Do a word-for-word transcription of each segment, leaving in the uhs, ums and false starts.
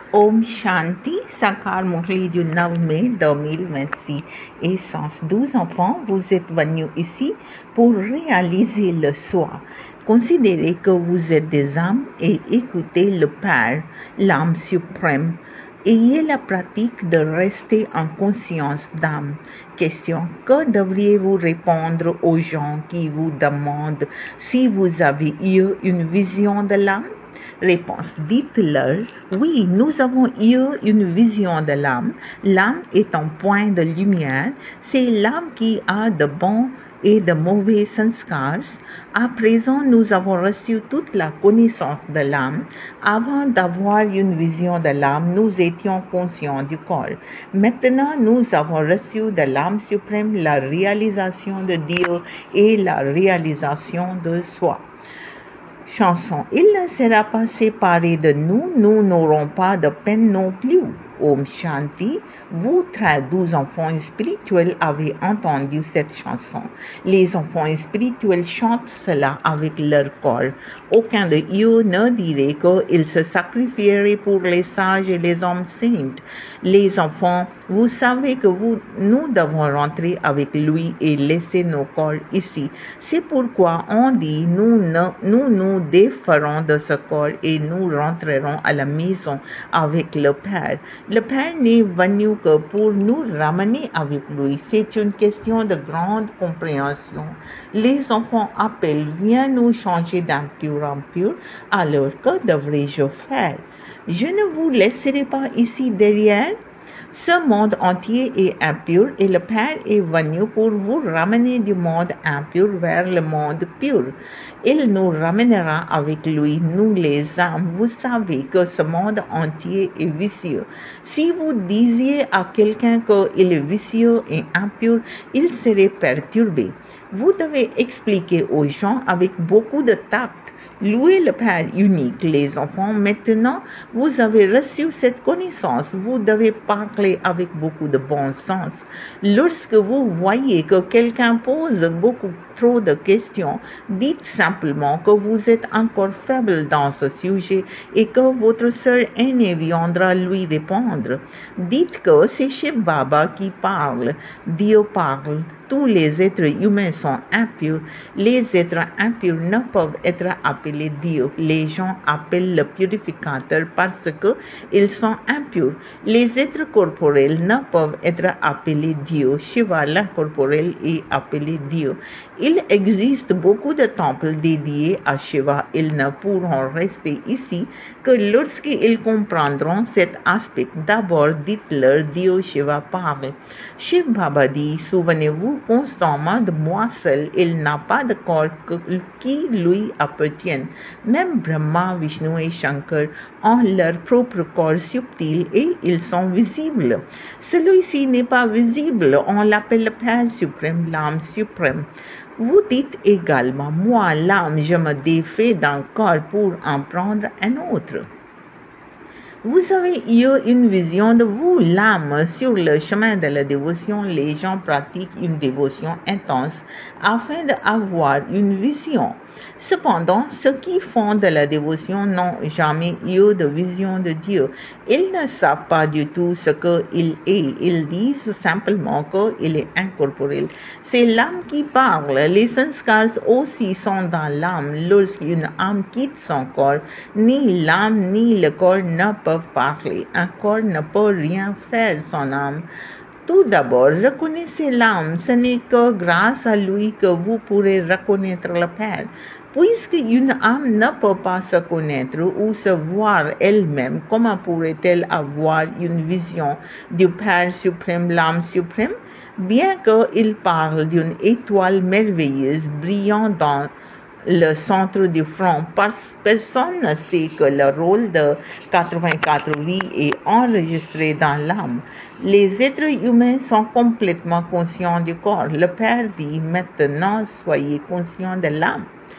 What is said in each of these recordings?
Om Shanti, Sakar Murli du neuf mai deux mille vingt-six. Essence douze enfants, vous êtes venus ici pour réaliser le soi. Considérez que vous êtes des âmes et écoutez le Père, l'âme suprême. Ayez la pratique de rester en conscience d'âme. Question: que devriez-vous répondre aux gens qui vous demandent si vous avez eu une vision de l'âme? Réponse: dites-leur, oui, nous avons eu une vision de l'âme. L'âme est un point de lumière. C'est l'âme qui a de bons et de mauvais sanskars. À présent, nous avons reçu toute la connaissance de l'âme. Avant d'avoir une vision de l'âme, nous étions conscients du corps. Maintenant, nous avons reçu de l'âme suprême la réalisation de Dieu et la réalisation de soi. Chanson: il ne sera pas séparé de nous, nous n'aurons pas de peine non plus. Om Shanti. Vous, très douze enfants spirituels, avez entendu cette chanson. Les enfants spirituels chantent cela avec leur corps. Aucun de eux ne dirait qu'ils se sacrifieraient pour les sages et les hommes saints. Les enfants, vous savez que vous, nous devons rentrer avec lui et laisser nos corps ici. C'est pourquoi on dit, nous ne, nous nous déferons de ce corps et nous rentrerons à la maison avec le Père. Le Père n'est venu que pour nous ramener avec lui. C'est une question de grande compréhension. Les enfants appellent, viens nous changer d'impur en pur. Alors que devrais-je faire? Je ne vous laisserai pas ici derrière. Ce monde entier est impur et le Père est venu pour vous ramener du monde impur vers le monde pur. Il nous ramènera avec lui, nous les âmes. Vous savez que ce monde entier est vicieux. Si vous disiez à quelqu'un qu'il est vicieux et impur, il serait perturbé. Vous devez expliquer aux gens avec beaucoup de tact. Louez le Père unique, les enfants. Maintenant, vous avez reçu cette connaissance. Vous devez parler avec beaucoup de bon sens. Lorsque vous voyez que quelqu'un pose beaucoup trop de questions, dites simplement que vous êtes encore faible dans ce sujet et que votre sœur aînée viendra lui répondre. Dites que c'est Shiv Baba qui parle. Dieu parle. Tous les êtres humains sont impurs. Les êtres impurs ne peuvent être appelés Dieu. Les gens appellent le purificateur parce qu'ils sont impurs. Les êtres corporels ne peuvent être appelés Dieu. Shiva, l'incorporel, est appelé Dieu. Il existe beaucoup de temples dédiés à Shiva. Ils ne pourront rester ici que lorsqu'ils comprendront cet aspect. D'abord, dites-leur, Dieu Shiva parle. Shiv Baba dit, souvenez-vous constamment de moi seul. Il n'a pas de corps qui lui appartienne. Même Brahma, Vishnu et Shankar ont leur propre corps subtil et ils sont visibles. Celui-ci n'est pas visible. On l'appelle le Père suprême, l'âme suprême. Vous dites également, moi, l'âme, je me défais d'un corps pour en prendre un autre. Vous avez eu une vision de vous, l'âme. Sur le chemin de la dévotion, les gens pratiquent une dévotion intense afin d'avoir une vision. Cependant, ceux qui font de la dévotion n'ont jamais eu de vision de Dieu. Ils ne savent pas du tout ce qu'il est. Ils disent simplement qu'il est incorporel. C'est l'âme qui parle. Les sanskars aussi sont dans l'âme. Lorsqu'une âme quitte son corps, ni l'âme ni le corps ne peuvent parler. Un corps ne peut rien faire son âme. Tout d'abord, reconnaissez l'âme. Ce n'est que grâce à lui que vous pourrez reconnaître le Père. Puisqu'une âme ne peut pas se connaître ou se voir elle-même, comment pourrait-elle avoir une vision du Père suprême, l'âme suprême? Bien qu'il parle d'une étoile merveilleuse brillant dans le centre du front, personne ne sait que le rôle de quatre-vingt-quatre vies est enregistré dans l'âme. Les êtres humains sont complètement conscients du corps. Le Père dit, maintenant soyez conscients de l'âme.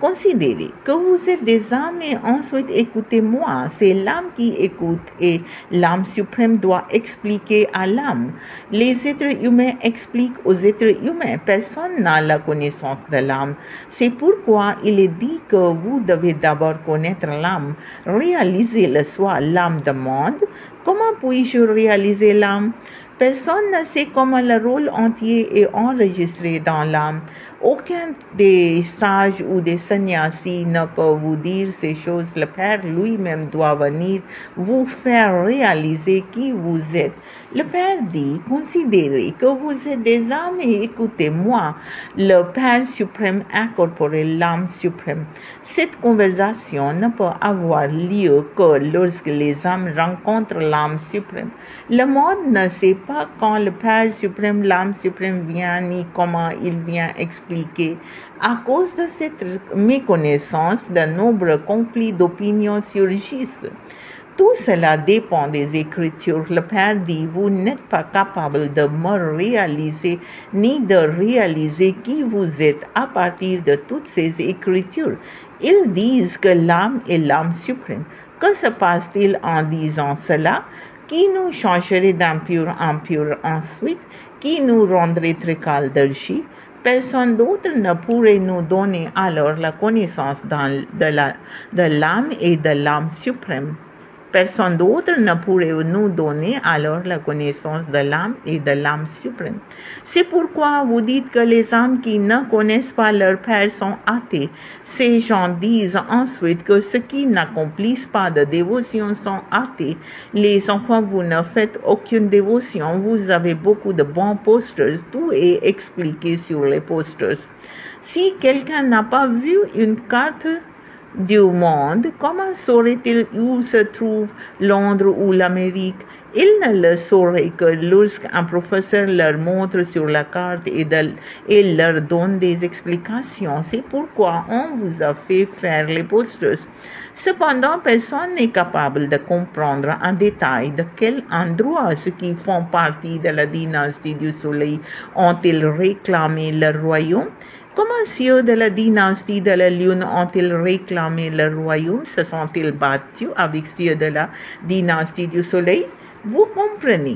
Considérez que vous êtes des âmes et ensuite écoutez-moi. C'est l'âme qui écoute et l'âme suprême doit expliquer à l'âme. Les êtres humains expliquent aux êtres humains. Personne n'a la connaissance de l'âme. C'est pourquoi il est dit que vous devez d'abord connaître l'âme. Réaliser le soi. L'âme demande, comment puis-je réaliser l'âme? Personne ne sait comment le rôle entier est enregistré dans l'âme. Aucun des sages ou des sannyasis ne peut vous dire ces choses. Le Père lui-même doit venir vous faire réaliser qui vous êtes. Le Père dit, considérez que vous êtes des âmes et écoutez-moi. Le Père suprême incorporé l'âme suprême. Cette conversation ne peut avoir lieu que lorsque les âmes rencontrent l'âme suprême. Le monde ne sait pas quand le Père suprême, l'âme suprême vient ni comment il vient expliquer. À cause de cette méconnaissance, de nombreux conflits d'opinion surgissent. Tout cela dépend des Écritures. Le Père dit, vous n'êtes pas capable de me réaliser ni de réaliser qui vous êtes à partir de toutes ces Écritures. Ils disent que l'âme est l'âme suprême. Que se passe-t-il en disant cela? Qui nous changerait d'impur en pur ensuite? Qui nous rendrait Trikaldarshi? Personne d'autre ne pourrait nous donner alors la connaissance dans, de, la, de l'âme et de l'âme suprême. Personne d'autre ne pourrait nous donner alors la connaissance de l'âme et de l'âme suprême. C'est pourquoi vous dites que les âmes qui ne connaissent pas leur Père sont athées. Ces gens disent ensuite que ceux qui n'accomplissent pas de dévotion sont athées. Les enfants, vous ne faites aucune dévotion. Vous avez beaucoup de bons posters. Tout est expliqué sur les posters. Si quelqu'un n'a pas vu une carte du monde, comment saurait-il où se trouve Londres ou l'Amérique? Il ne le saurait que lorsqu'un professeur leur montre sur la carte et, de, et leur donne des explications. C'est pourquoi on vous a fait faire les posters. Cependant, personne n'est capable de comprendre en détail de quel endroit ceux qui font partie de la dynastie du Soleil ont-ils réclamé leur royaume. Comment ceux de la dynastie de la Lune ont-ils réclamé leur royaume? Se sont-ils battus avec ceux de la dynastie du Soleil? Vous comprenez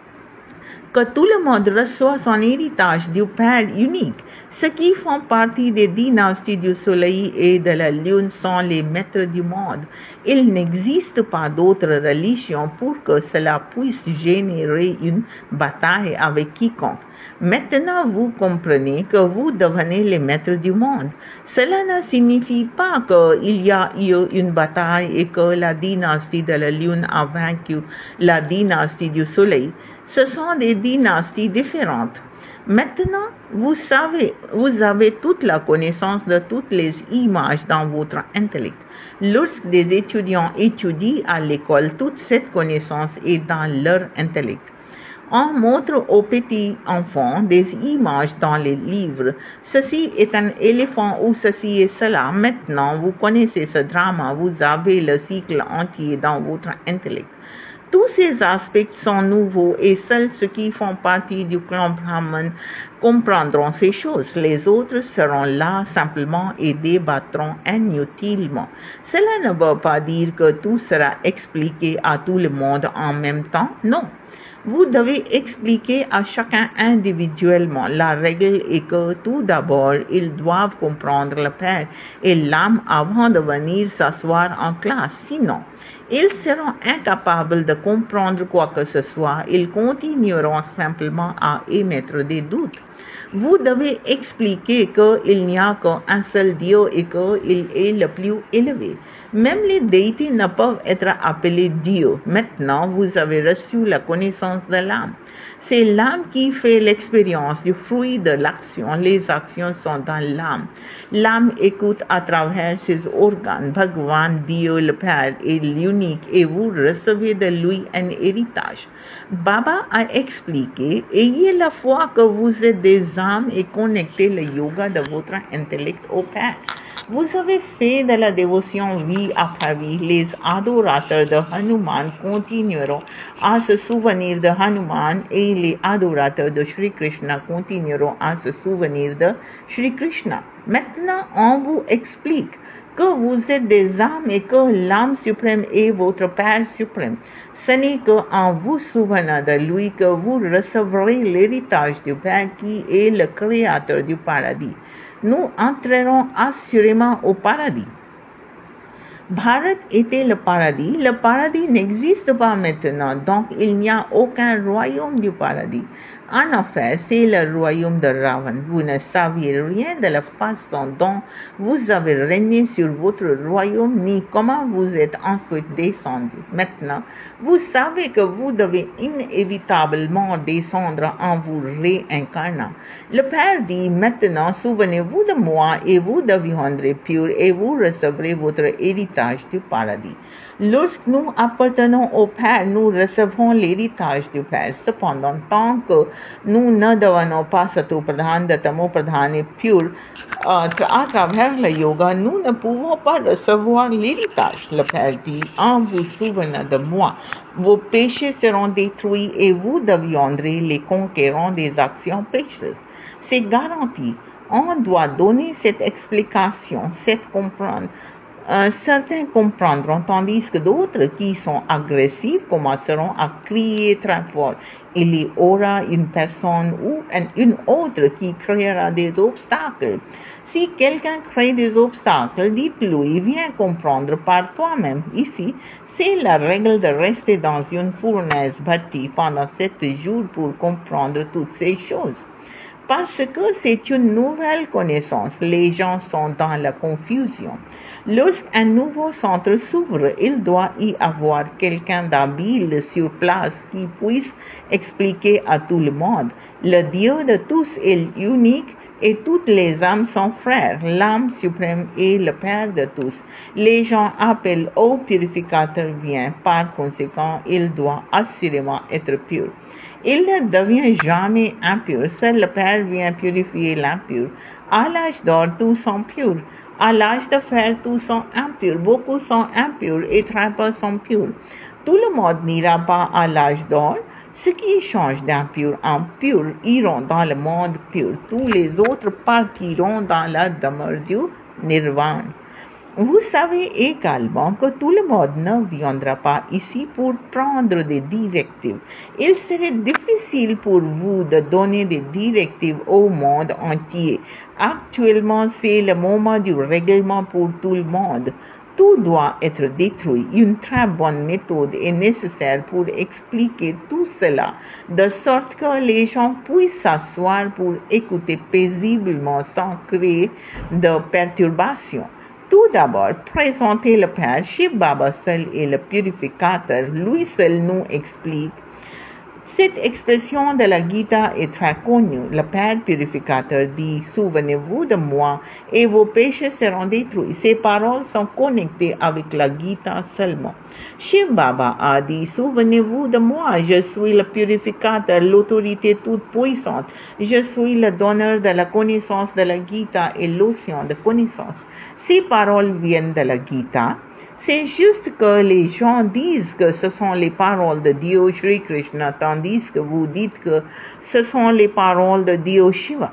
que tout le monde reçoit son héritage du Père unique. Ceux qui font partie des dynasties du Soleil et de la Lune sont les maîtres du monde. Il n'existe pas d'autre religion pour que cela puisse générer une bataille avec quiconque. Maintenant, vous comprenez que vous devenez les maîtres du monde. Cela ne signifie pas qu'il y a eu une bataille et que la dynastie de la Lune a vaincu la dynastie du Soleil. Ce sont des dynasties différentes. Maintenant, vous savez, vous avez toute la connaissance de toutes les images dans votre intellect. Lorsque des étudiants étudient à l'école, toute cette connaissance est dans leur intellect. On montre aux petits enfants des images dans les livres. Ceci est un éléphant ou ceci est cela. Maintenant, vous connaissez ce drama, vous avez le cycle entier dans votre intellect. Tous ces aspects sont nouveaux et seuls ceux qui font partie du clan Brahman comprendront ces choses. Les autres seront là simplement et débattront inutilement. Cela ne veut pas dire que tout sera expliqué à tout le monde en même temps. Non. Vous devez expliquer à chacun individuellement. La règle est que tout d'abord, ils doivent comprendre le Père et l'âme avant de venir s'asseoir en classe. Sinon, ils seront incapables de comprendre quoi que ce soit. Ils continueront simplement à émettre des doutes. Vous devez expliquer qu'il n'y a qu'un seul Dieu et qu'il est le plus élevé. Même les déités ne peuvent être appelés Dieu. Maintenant, vous avez reçu la connaissance de l'âme. C'est l'âme qui fait l'expérience du fruit de l'action. Les actions sont dans l'âme. L'âme écoute à travers ses organes. Bhagavan, Dieu le Père, est l'unique et vous recevez de lui un héritage. Baba a expliqué, ayez la foi que vous êtes des âmes et connectez le yoga de votre intellect au Père. Vous avez fait de la dévotion vie après vie. Les adorateurs de Hanuman continueront à se souvenir de Hanuman et les adorateurs de Shri Krishna continueront à se souvenir de Shri Krishna. Maintenant, on vous explique que vous êtes des âmes et que l'âme suprême est votre Père suprême. Ce n'est qu'en vous souvenant de lui que vous recevrez l'héritage du Père qui est le créateur du paradis. Nous entrerons assurément au paradis. Bharat était le paradis. Le paradis n'existe pas maintenant, donc il n'y a aucun royaume du paradis. En effet, c'est le royaume de Ravan. Vous ne saviez rien de la façon dont vous avez régné sur votre royaume, ni comment vous êtes ensuite descendu. Maintenant, vous savez que vous devez inévitablement descendre en vous réincarnant. Le Père dit maintenant, souvenez-vous de moi et vous deviendrez purs et vous recevrez votre héritage du paradis. Lorsque nous appartenons au Père, nous recevrons l'héritage du Père. Cependant, tant que nous ne devenons pas Sato-Pradhan, de Tamo-Pradhan et purs euh, à travers le yoga, nous ne pouvons pas recevoir l'héritage. Le Père dit, en vous souvenant de moi, vos péchés seront détruits et vous deviendrez les conquérants des actions péchereuses. C'est garanti. On doit donner cette explication, cette comprendre. Euh, certains comprendront, tandis que d'autres qui sont agressifs commenceront à crier très fort. Il y aura une personne ou une autre qui créera des obstacles. Si quelqu'un crée des obstacles, dites-lui, viens comprendre par toi-même. Ici, c'est la règle de rester dans une fournaise bâtie pendant sept jours pour comprendre toutes ces choses. Parce que c'est une nouvelle connaissance, les gens sont dans la confusion. Lorsqu'un nouveau centre s'ouvre, il doit y avoir quelqu'un d'habile sur place qui puisse expliquer à tout le monde. Le Dieu de tous est unique et toutes les âmes sont frères. L'âme suprême est le Père de tous. Les gens appellent au purificateur vient, par conséquent, il doit assurément être pur. Il ne devient jamais impur, seul le Père vient purifier l'impur. À l'âge d'or, tous sont purs. À l'âge de fer, tous sont impurs. Beaucoup sont impurs et très peu sont purs. Tout le monde n'ira pas à l'âge d'or. Ceux qui changent d'impur en pur iront dans le monde pur. Tous les autres partiront dans la demeure du nirvana. Vous savez également que tout le monde ne viendra pas ici pour prendre des directives. Il serait difficile pour vous de donner des directives au monde entier. Actuellement, c'est le moment du règlement pour tout le monde. Tout doit être détruit. Une très bonne méthode est nécessaire pour expliquer tout cela, de sorte que les gens puissent s'asseoir pour écouter paisiblement sans créer de perturbations. Tout d'abord, présenter le Père. Shiv Baba seul est le purificateur. Lui seul nous explique. Cette expression de la Gita est très connue. Le Père purificateur dit, souvenez-vous de moi et vos péchés seront détruits. Ces paroles sont connectées avec la Gita seulement. Shiv Baba a dit, souvenez-vous de moi, je suis le purificateur, l'autorité toute puissante. Je suis le donneur de la connaissance de la Gita et l'océan de connaissance. Ces paroles viennent de la Gita. C'est juste que les gens disent que ce sont les paroles de Dieu Shri Krishna, tandis que vous dites que ce sont les paroles de Dieu Shiva.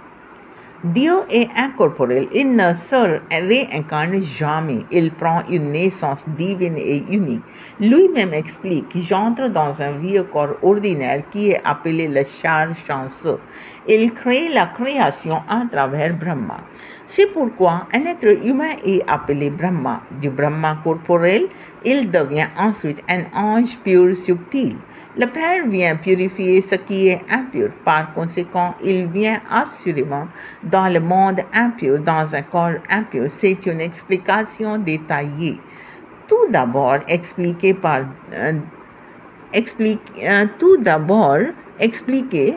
Dieu est incorporel, il ne se réincarne jamais, il prend une naissance divine et unique. Lui-même explique, j'entre dans un vieux corps ordinaire qui est appelé le char chanceux. Il crée la création à travers Brahma. C'est pourquoi un être humain est appelé Brahma. Du Brahma corporel, il devient ensuite un ange pur subtil. Le Père vient purifier ce qui est impur. Par conséquent, il vient assurément dans le monde impur, dans un corps impur. C'est une explication détaillée. Tout d'abord expliqué par euh, explique, euh, tout d'abord expliqué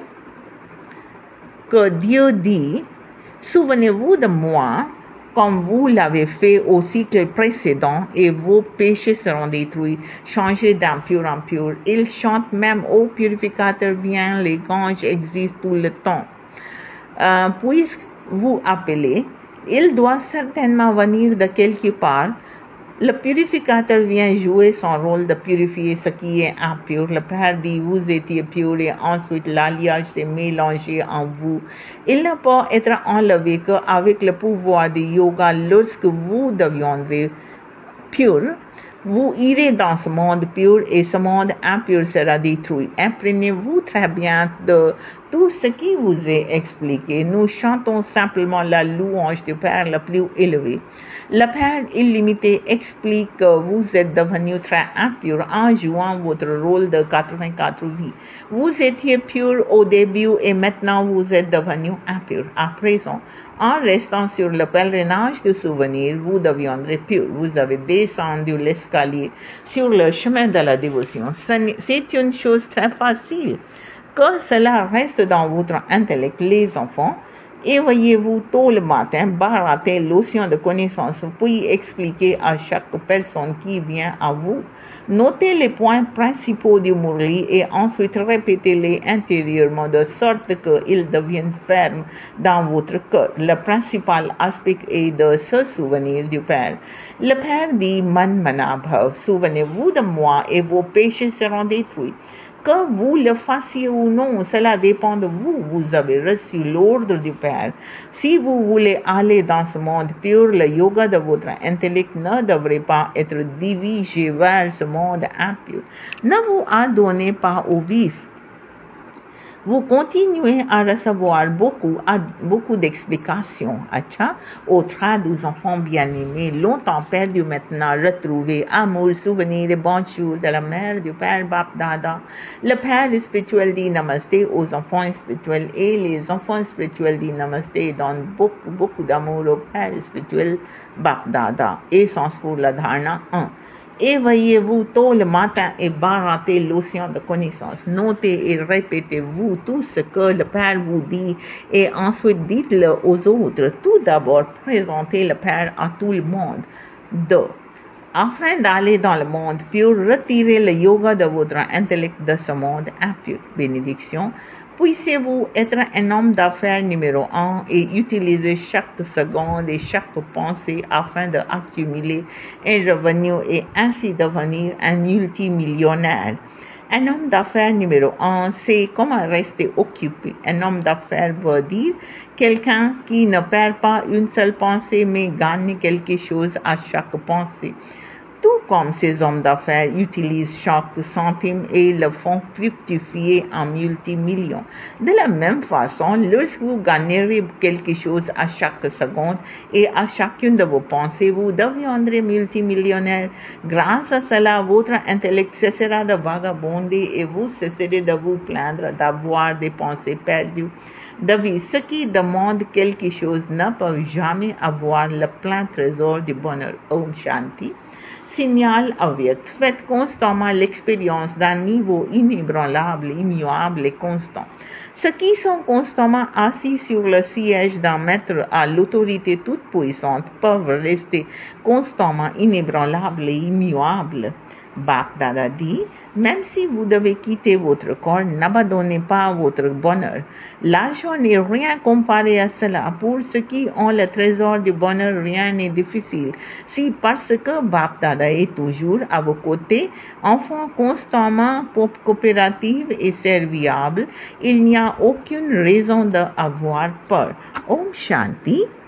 que Dieu dit, souvenez-vous de moi, comme vous l'avez fait au cycle précédent, et vos péchés seront détruits, changés d'impur en pur. Il chante même au purificateur bien, les anges existent tout le temps. Euh, puisque vous appelez, Il doit certainement venir de quelque part. Le purificateur vient jouer son rôle de purifier ce qui est impur. Le Père dit, vous étiez purs et ensuite l'alliage s'est mélangé en vous. Il ne peut être enlevé qu'avec le pouvoir du yoga lorsque vous deviendrez purs. Vous irez dans ce monde pur et ce monde impur sera détruit. Imprégnez-vous très bien de tout ce qui vous est expliqué. Nous chantons simplement la louange du Père le plus élevé. Le Père illimité explique que vous êtes devenu très impur en jouant votre rôle de quatre-vingt-quatre vies. Vous étiez pur au début et maintenant vous êtes devenu impur. À présent, en restant sur le pèlerinage du souvenir, vous deviendrez pur. Vous avez descendu l'escalier sur le chemin de la dévotion. C'est une chose très facile. Que cela reste dans votre intellect, les enfants. Éveillez-vous tôt le matin, barattez l'océan de connaissances, puis expliquez à chaque personne qui vient à vous. Notez les points principaux du Murli et ensuite répétez-les intérieurement de sorte qu'ils deviennent fermes dans votre cœur. Le principal aspect est de se souvenir du Père. Le Père dit Man Manabhav, souvenez-vous de moi et vos péchés seront détruits. Que vous le fassiez ou non, cela dépend de vous. Vous avez reçu l'ordre du Père. Si vous voulez aller dans ce monde pur, le yoga de votre intellect ne devrait pas être dirigé vers ce monde impur. Ne vous adonnez pas au vice. Vous continuez à recevoir beaucoup, à, beaucoup d'explications. Acha, aux douze enfants bien-aimés, longtemps perdus maintenant retrouvés, amour, souvenirs et bons jours de la mère du Père Bap Dada. Le Père spirituel dit Namasté aux enfants spirituels et les enfants spirituels dit Namasté donnent beaucoup, beaucoup d'amour au Père spirituel Bap Dada. Essence pour la dharana un. Éveillez-vous tôt le matin et barattez l'océan de connaissances. Notez et répétez-vous tout ce que le Père vous dit et ensuite dites-le aux autres. Tout d'abord, présentez le Père à tout le monde. deux. Afin d'aller dans le monde pur, retirez le yoga de votre intellect de ce monde impur. Bénédiction. Puissiez-vous être un homme d'affaires numéro un et utiliser chaque seconde et chaque pensée afin d'accumuler un revenu et ainsi devenir un multimillionnaire. Un homme d'affaires numéro un, c'est comment rester occupé. Un homme d'affaires veut dire quelqu'un qui ne perd pas une seule pensée mais gagne quelque chose à chaque pensée. Tout comme ces hommes d'affaires utilisent chaque centime et le font fructifier en multimillions. De la même façon, lorsque vous gagnerez quelque chose à chaque seconde et à chacune de vos pensées, vous deviendrez multimillionnaire. Grâce à cela, votre intellect cessera de vagabonder et vous cesserez de vous plaindre d'avoir des pensées perdues. David, ceux qui demandent quelque chose ne peuvent jamais avoir le plein trésor du bonheur. Om Shanti. Signal avyakt. Faites constamment l'expérience d'un niveau inébranlable, immuable et constant. Ceux qui sont constamment assis sur le siège d'un maître à l'autorité toute puissante peuvent rester constamment inébranlables et immuables. Bap Dada dit, même si vous devez quitter votre corps, n'abandonnez pas votre bonheur. L'argent n'est rien comparé à cela. Pour ceux qui ont le trésor du bonheur, rien n'est difficile. Si parce que Bap Dada est toujours à vos côtés, enfant constamment coopératif et serviable, il n'y a aucune raison d'avoir peur. Om Shanti.